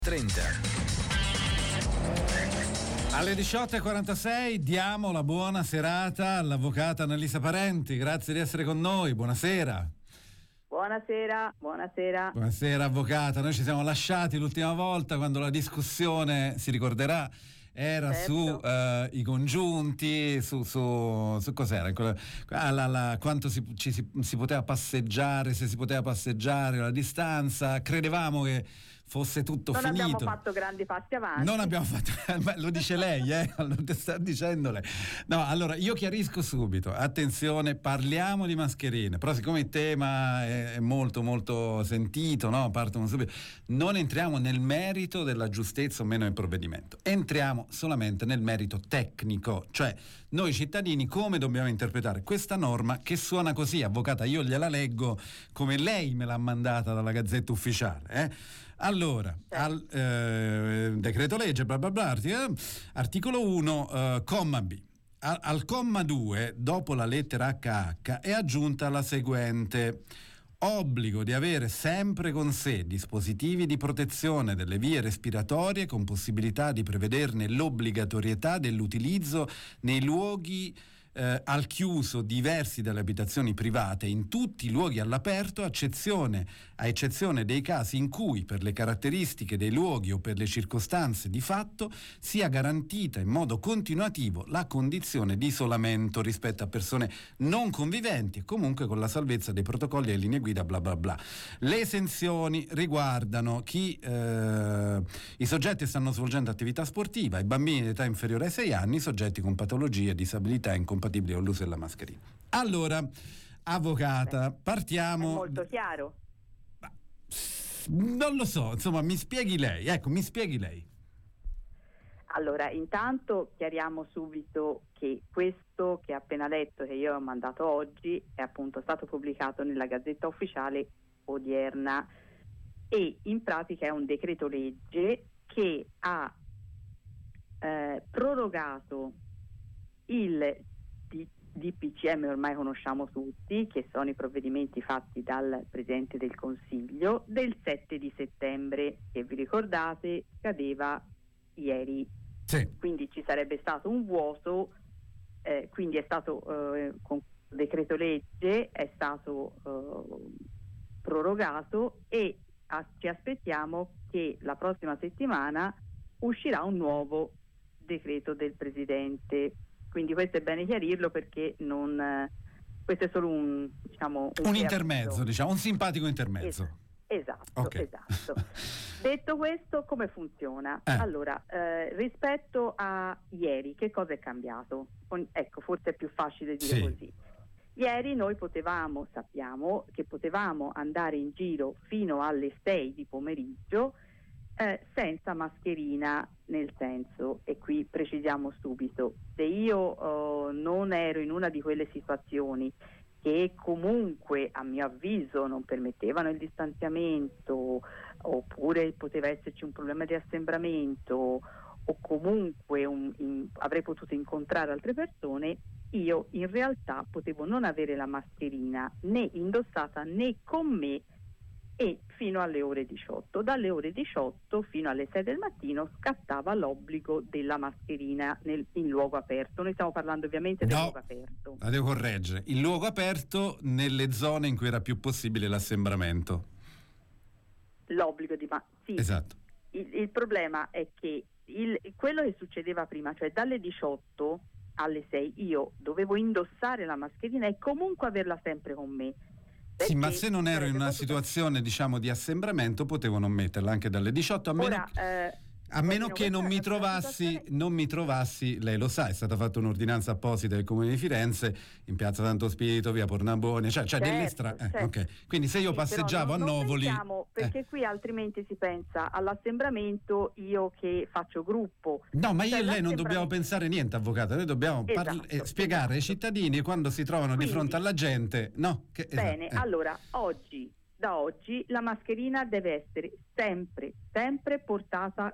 30. Alle 18:46 diamo la buona serata all'avvocata Annalisa Parenti. Grazie di essere con noi, buonasera. Buonasera. Buonasera avvocata, noi ci siamo lasciati l'ultima volta quando la discussione, si ricorderà, era certo, su i congiunti, su cos'era, quanto si poteva passeggiare, se si poteva passeggiare, la distanza. Credevamo che fosse tutto non finito. Non abbiamo fatto grandi passi avanti. Non abbiamo fatto, lo dice lei, lo sta dicendo lei. No, allora io chiarisco subito, attenzione, parliamo di mascherine, però siccome il tema è molto molto sentito, no? Partono subito. Non entriamo nel merito della giustezza o meno del provvedimento, entriamo solamente nel merito tecnico, cioè noi cittadini come dobbiamo interpretare questa norma che suona così, avvocata, io gliela leggo come lei me l'ha mandata dalla Gazzetta Ufficiale, Allora, al decreto legge, bla bla bla, articolo 1, comma B. Al comma 2, dopo la lettera HH, è aggiunta la seguente: obbligo di avere sempre con sé dispositivi di protezione delle vie respiratorie con possibilità di prevederne l'obbligatorietà dell'utilizzo nei luoghi al chiuso diversi dalle abitazioni private, in tutti i luoghi all'aperto, a eccezione dei casi in cui per le caratteristiche dei luoghi o per le circostanze di fatto sia garantita in modo continuativo la condizione di isolamento rispetto a persone non conviventi e comunque con la salvezza dei protocolli e linee guida bla bla bla. Le esenzioni riguardano i soggetti che stanno svolgendo attività sportiva, i bambini di età inferiore ai 6 anni, i soggetti con patologie, disabilità incompatibili con l'uso della mascherina. Allora, avvocata, partiamo. È molto chiaro. Non lo so, insomma, mi spieghi lei. Allora, intanto chiariamo subito che questo che ha appena letto, che io ho mandato oggi, è appunto stato pubblicato nella Gazzetta Ufficiale odierna e in pratica è un decreto legge che ha prorogato il DPCM, ormai conosciamo tutti, che sono i provvedimenti fatti dal Presidente del Consiglio, del 7 di settembre, che vi ricordate scadeva ieri. Sì. Quindi ci sarebbe stato un vuoto, quindi è stato con decreto legge è stato prorogato e ci aspettiamo che la prossima settimana uscirà un nuovo decreto del Presidente. Quindi questo è bene chiarirlo perché questo è solo un intermezzo, un simpatico intermezzo. Esatto, okay. Esatto. Detto questo, come funziona? Allora, rispetto a ieri, che cosa è cambiato? Ecco, forse è più facile dire così. Ieri noi sappiamo che potevamo andare in giro fino alle 6 di pomeriggio senza mascherina, nel senso, e qui precisiamo subito, se io non ero in una di quelle situazioni che comunque a mio avviso non permettevano il distanziamento, oppure poteva esserci un problema di assembramento, o comunque avrei potuto incontrare altre persone, io in realtà potevo non avere la mascherina né indossata né con me, e fino alle ore 18. Dalle ore 18 fino alle 6 del mattino scattava l'obbligo della mascherina in luogo aperto. Noi stiamo parlando ovviamente del luogo aperto. La devo correggere. Il luogo aperto nelle zone in cui era più possibile l'assembramento. L'obbligo di sì. Esatto. Il problema è che quello che succedeva prima, cioè dalle 18 alle 6 io dovevo indossare la mascherina e comunque averla sempre con me. Sì, ma se non ero in una situazione di assembramento potevo non metterla anche dalle 18 a meno che non mi trovassi, lei lo sa, è stata fatta un'ordinanza apposita del Comune di Firenze in Piazza Santo Spirito, via Pornabone, certo, delle strade. Okay. Quindi se io passeggiavo a Novoli, perché qui altrimenti si pensa all'assembramento, io che faccio gruppo. No, ma io e lei non dobbiamo pensare niente, avvocata, noi dobbiamo spiegare ai cittadini quando si trovano di fronte alla gente, Bene, allora da oggi la mascherina deve essere sempre portata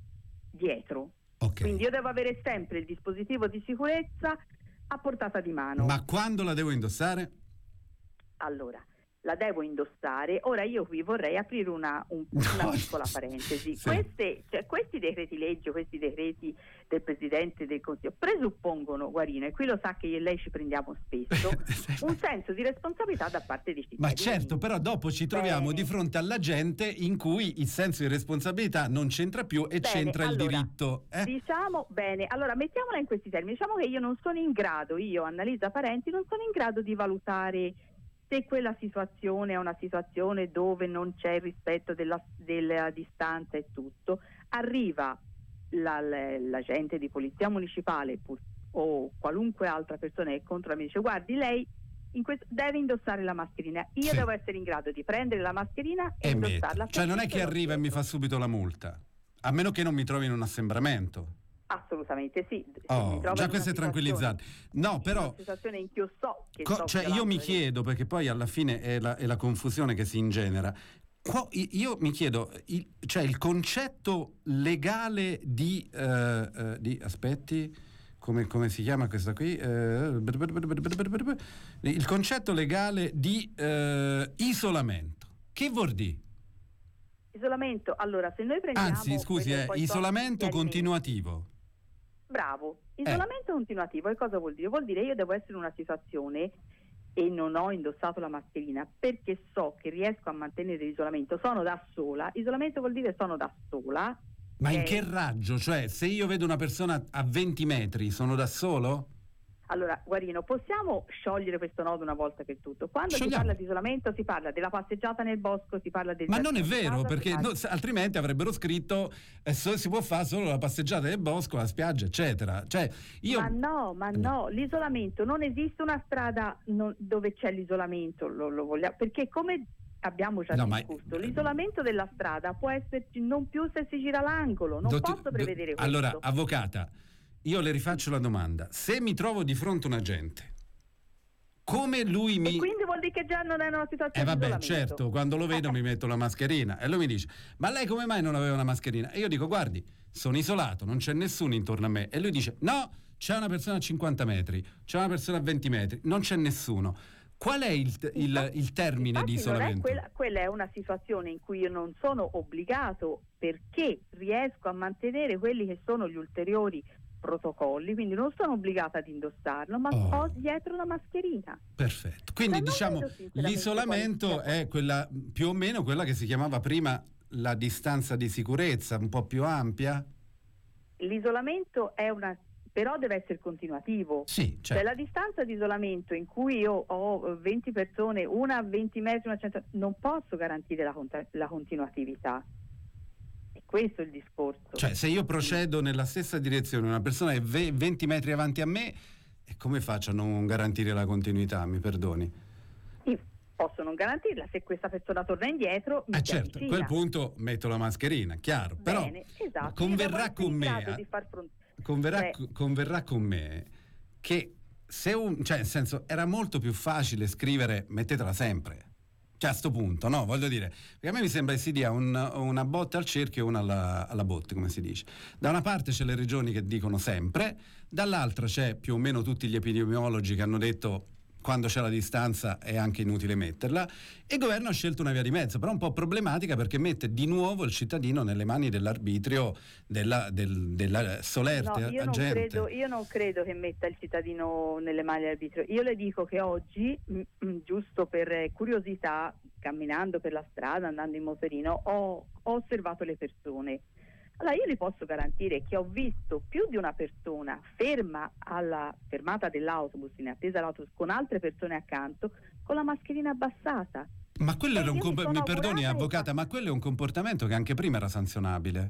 dietro. Okay. Quindi io devo avere sempre il dispositivo di sicurezza a portata di mano. Ma quando la devo indossare? Allora, la devo indossare. Ora io qui vorrei aprire una piccola parentesi. Sì. Questi decreti legge, questi decreti del Presidente del Consiglio presuppongono, Guarino, e qui lo sa che io e lei ci prendiamo spesso, un senso di responsabilità da parte dei cittadini. Ma certo, però dopo ci troviamo di fronte alla gente in cui il senso di responsabilità non c'entra più e c'entra il diritto. Diciamo, bene, allora mettiamola in questi termini. Diciamo che io non sono in grado, io, Annalisa Parenti, non sono in grado di valutare se quella situazione è una situazione dove non c'è il rispetto della distanza e tutto. Arriva l'agente di polizia municipale o qualunque altra persona che controlla mi dice: guardi, lei deve indossare la mascherina. Io devo essere in grado di prendere la mascherina e indossarla. Cioè non è che arriva e mi fa subito la multa, a meno che non mi trovi in un assembramento. Assolutamente sì. Già questo è tranquillizzante. No, però una situazione in cui io so che cioè io mi chiedo, perché poi alla fine è la confusione che si ingenera. Io mi chiedo, cioè il concetto legale di aspetti, come si chiama questa qui? Il concetto legale di isolamento. Che vuol dire? Isolamento, allora se noi prendiamo... Anzi, scusi, isolamento continuativo. Bravo, isolamento continuativo, che cosa vuol dire? Vuol dire io devo essere in una situazione e non ho indossato la mascherina perché so che riesco a mantenere l'isolamento, sono da sola. Isolamento vuol dire sono da sola. Ma in che raggio? Cioè, se io vedo una persona a 20 metri, sono da solo? Allora, Guarino, possiamo sciogliere questo nodo una volta per tutto. Quando si parla di isolamento si parla della passeggiata nel bosco, si parla del... Ma non è vero, perché altrimenti avrebbero scritto si può fare solo la passeggiata nel bosco, la spiaggia, eccetera. Cioè, Ma no, l'isolamento, non esiste una strada dove c'è l'isolamento, lo vogliamo, perché come abbiamo già discusso, l'isolamento della strada può esserci non più se si gira l'angolo, non posso prevedere questo. Allora, avvocata, io le rifaccio la domanda: se mi trovo di fronte a un agente, come lui mi... E quindi vuol dire che già non è una situazione di isolamento. Certo, quando lo vedo mi metto la mascherina e lui mi dice: ma lei come mai non aveva una mascherina? E io dico: guardi, sono isolato, non c'è nessuno intorno a me. E lui dice: no, c'è una persona a 50 metri, c'è una persona a 20 metri, non c'è nessuno. Qual è il termine di isolamento? Quella è una situazione in cui io non sono obbligato, perché riesco a mantenere quelli che sono gli ulteriori protocolli, quindi non sono obbligata ad indossarlo, ma ho dietro la mascherina. Perfetto. Quindi diciamo l'isolamento è quella, più o meno quella che si chiamava prima la distanza di sicurezza, un po' più ampia. L'isolamento è però deve essere continuativo. Sì, certo. Cioè la distanza di isolamento in cui io ho 20 persone, una a 20 metri, una a 100, non posso garantire la continuatività. E questo è il discorso. Cioè, se io procedo nella stessa direzione, una persona è 20 metri avanti a me, come faccio a non garantire la continuità? Mi perdoni? Io posso non garantirla. Se questa persona torna indietro, mi certo, a quel punto metto la mascherina, chiaro. Bene, però esatto. converrà con me. Converrà con me che cioè nel senso, era molto più facile scrivere mettetela sempre. Cioè a sto punto, no? Voglio dire, perché a me mi sembra che si dia una botta al cerchio e una alla botte, come si dice. Da una parte c'è le regioni che dicono sempre, dall'altra c'è più o meno tutti gli epidemiologi che hanno detto quando c'è la distanza è anche inutile metterla, e il governo ha scelto una via di mezzo, però un po' problematica, perché mette di nuovo il cittadino nelle mani dell'arbitrio della solerte agente. Io non credo che metta il cittadino nelle mani dell'arbitrio. Io le dico che oggi, giusto per curiosità, camminando per la strada, andando in motorino, ho osservato le persone. Allora io le posso garantire che ho visto più di una persona ferma alla fermata dell'autobus, in attesa dell'autobus, con altre persone accanto, con la mascherina abbassata. Ma quello era mi perdoni, avvocata, ma quello è un comportamento che anche prima era sanzionabile.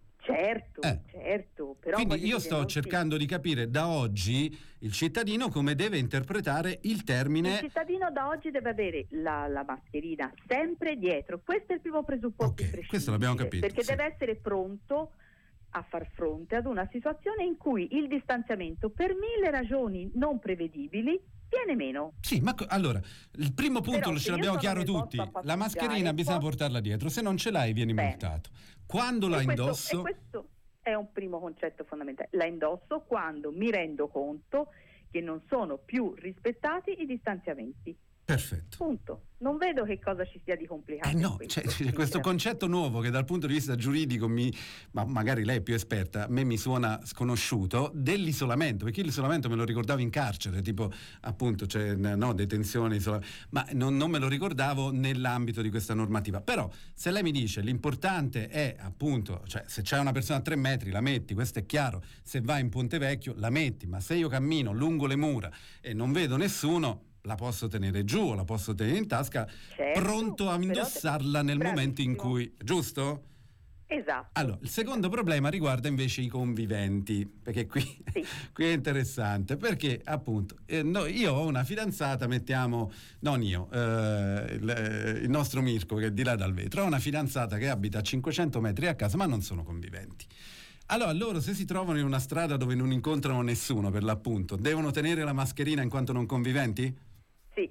Certo, però quindi io sto cercando di capire da oggi il cittadino come deve interpretare il termine. Il cittadino da oggi deve avere la mascherina sempre dietro, questo è il primo presupposto. Questo l'abbiamo capito, perché deve essere pronto a far fronte ad una situazione in cui il distanziamento, per 1000 ragioni non prevedibili, viene meno. Sì, ma allora il primo punto ce l'abbiamo chiaro tutti: la mascherina bisogna portarla dietro, se non ce l'hai vieni multato. Quando la indosso? Questo è un primo concetto fondamentale. La indosso quando mi rendo conto che non sono più rispettati i distanziamenti. Perfetto. Punto. Non vedo che cosa ci sia di complicato. No, c'è questo concetto nuovo che dal punto di vista giuridico ma magari lei è più esperta, a me mi suona sconosciuto, dell'isolamento, perché l'isolamento me lo ricordavo in carcere, tipo appunto c'è detenzione, ma non me lo ricordavo nell'ambito di questa normativa. Però se lei mi dice l'importante è appunto, cioè se c'è una persona a 3 metri la metti, questo è chiaro, se vai in Ponte Vecchio la metti, ma se io cammino lungo le mura e non vedo nessuno, la posso tenere giù, la posso tenere in tasca, certo, pronto a indossarla nel momento in cui, giusto? Esatto. Allora, il secondo problema riguarda invece i conviventi, perché qui, sì. qui è interessante, perché appunto io ho una fidanzata, il nostro Mirko che è di là dal vetro, ho una fidanzata che abita a 500 metri a casa, ma non sono conviventi. Allora loro, se si trovano in una strada dove non incontrano nessuno, per l'appunto, devono tenere la mascherina in quanto non conviventi? Sì.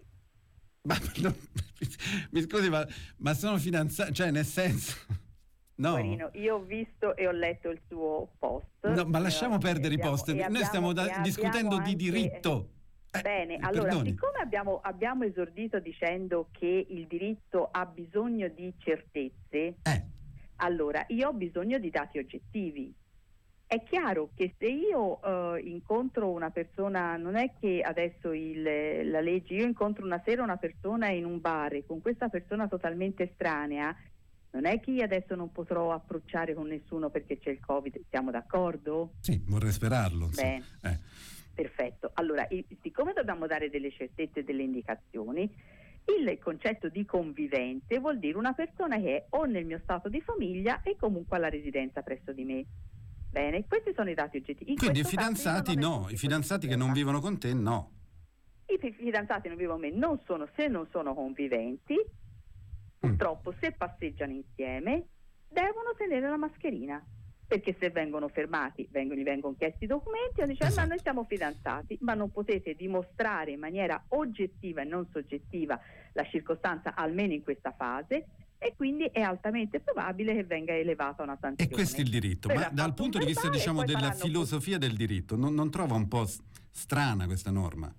Mi scusi, ma sono fidanzati, cioè nel senso... No. Guarino, io ho visto e ho letto il suo post. No, ma lasciamo perdere i post, noi stiamo discutendo di diritto. Bene, allora, siccome abbiamo esordito dicendo che il diritto ha bisogno di certezze, allora io ho bisogno di dati oggettivi. È chiaro che se io incontro una persona, non è che adesso la legge, io incontro una sera una persona in un bar e con questa persona totalmente estranea, non è che io adesso non potrò approcciare con nessuno perché c'è il Covid, siamo d'accordo? Sì, vorrei sperarlo. Bene, perfetto. Allora, siccome dobbiamo dare delle certezze e delle indicazioni, il concetto di convivente vuol dire una persona che è o nel mio stato di famiglia e comunque alla residenza presso di me. Bene, questi sono i dati oggettivi. Quindi i fidanzati no, i fidanzati che non vivono con te no. I fidanzati non vivono con me se non sono conviventi, purtroppo se passeggiano insieme devono tenere la mascherina, perché se vengono fermati gli vengono chiesti i documenti e dicono ma noi siamo fidanzati, ma non potete dimostrare in maniera oggettiva e non soggettiva la circostanza, almeno in questa fase, e quindi è altamente probabile che venga elevata una sanzione. E questo è il diritto, ma dal punto di vista della filosofia del diritto non trova un po' strana questa norma?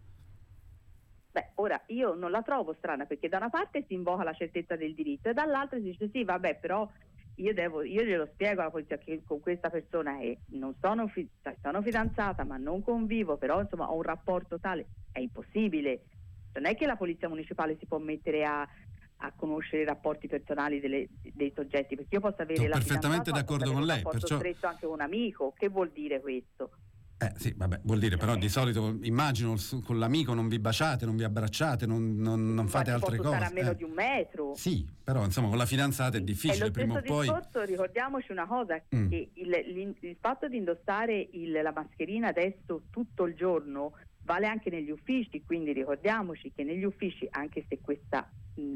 Beh, ora io non la trovo strana, perché da una parte si invoca la certezza del diritto e dall'altra si dice sì, vabbè, però io glielo spiego alla polizia che con questa persona non sono fidanzata, ma non convivo, però insomma ho un rapporto tale. È impossibile. Non è che la polizia municipale si può mettere a conoscere i rapporti personali dei soggetti, perché io posso avere perfettamente d'accordo con lei, perciò stretto anche un amico. Che vuol dire questo? Sì, vabbè, vuol dire però di solito immagino con l'amico non vi baciate, non vi abbracciate, non fate altre cose. Stare a meno di 1 metro. Sì, però insomma con la fidanzata è difficile, prima o poi. Discorso, ricordiamoci una cosa, che il fatto di indossare la mascherina adesso tutto il giorno vale anche negli uffici, quindi ricordiamoci che negli uffici, anche se questa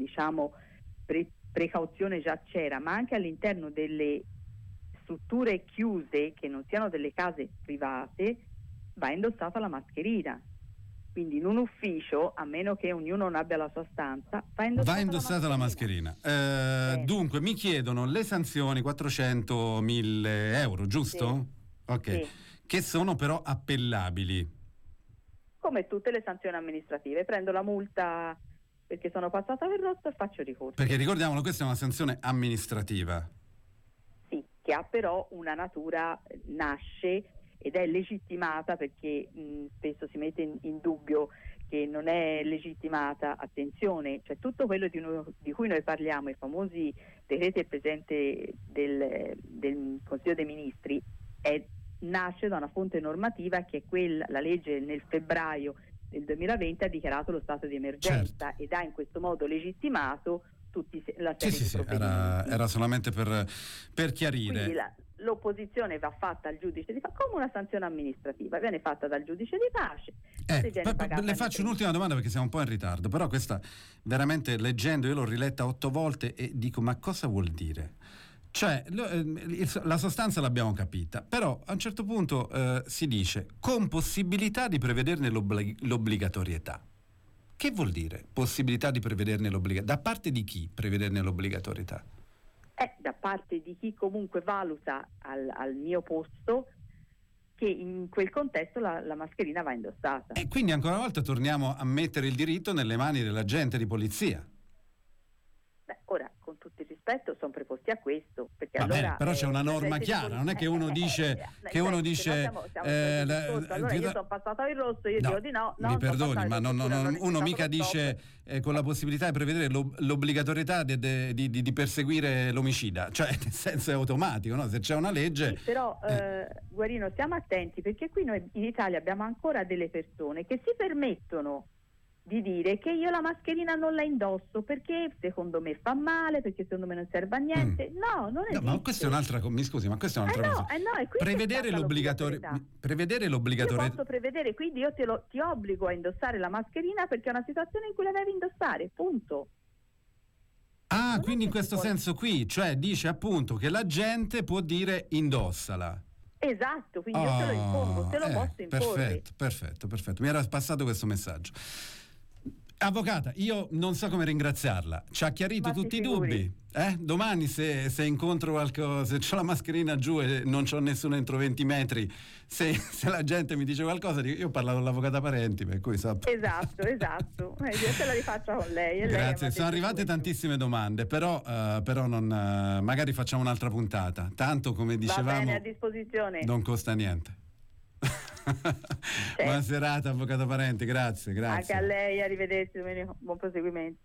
precauzione già c'era, ma anche all'interno delle strutture chiuse che non siano delle case private, va indossata la mascherina. Quindi in un ufficio, a meno che ognuno non abbia la sua stanza, va indossata la mascherina. Dunque mi chiedono le sanzioni 400.000 euro, giusto? Sì. Ok. Sì. Che sono però appellabili. Come tutte le sanzioni amministrative, prendo la multa perché sono passata per rosso e faccio ricorso. Perché ricordiamolo, questa è una sanzione amministrativa. Sì, che ha però una natura, nasce ed è legittimata, perché spesso si mette in dubbio che non è legittimata. Attenzione, cioè tutto quello di cui noi parliamo, i famosi decreti del Presidente del Consiglio dei Ministri, nasce da una fonte normativa che è la legge nel febbraio del 2020 ha dichiarato lo stato di emergenza, ed ha in questo modo legittimato la serie di provvedimenti. Era solamente per chiarire. Quindi l'opposizione va fatta al giudice di pace come una sanzione amministrativa, viene fatta dal giudice di pace. Le faccio un'ultima domanda perché siamo un po' in ritardo, però questa veramente, leggendo, io l'ho riletta 8 volte e dico ma cosa vuol dire? Cioè la sostanza l'abbiamo capita, però a un certo punto si dice con possibilità di prevederne l'obbligatorietà. Che vuol dire possibilità di prevederne l'obbligatorietà? Da parte di chi prevederne l'obbligatorietà? Da parte di chi comunque valuta al mio posto che in quel contesto la mascherina va indossata. E quindi ancora una volta torniamo a mettere il diritto nelle mani dell'agente di polizia. Beh, ora, con tutto il rispetto, sono preposti a questo, perché Va allora, bene, però c'è una norma chiara, non è che uno dice allora io sono passato il rosso, io dico di no, mi perdoni, ma uno mica dice con la possibilità di prevedere l'obbligatorietà di perseguire l'omicida, cioè nel senso è automatico, no? Se c'è una legge. Sì, però Guarino, stiamo attenti, perché qui noi in Italia abbiamo ancora delle persone che si permettono di dire che io la mascherina non la indosso perché secondo me fa male, perché secondo me non serve a niente. No, non esiste. No, ma questa è un'altra cosa. Mi scusi, ma questa è un'altra cosa. Prevedere l'obbligatorietà. Io posso prevedere, quindi io ti obbligo a indossare la mascherina perché è una situazione in cui la devi indossare, punto. Ah, quindi in questo senso qui, cioè dice appunto che la gente può dire indossala. Esatto, quindi io te lo impongo, te lo posso imporre. Perfetto. Mi era passato questo messaggio. Avvocata, io non so come ringraziarla, ci ha chiarito tutti i dubbi. Domani se incontro qualcosa, se c'ho la mascherina giù e non c'ho nessuno entro 20 metri, se la gente mi dice qualcosa, io ho parlato con l'avvocata Parenti, per cui so. Esatto. Io te la rifaccio con lei. Grazie, sono arrivate tantissime domande, però non, magari facciamo un'altra puntata. Tanto, come dicevamo, va bene, a disposizione. Non costa niente. Buona serata, avvocato Parenti, grazie. Anche a lei, arrivederci, buon proseguimento.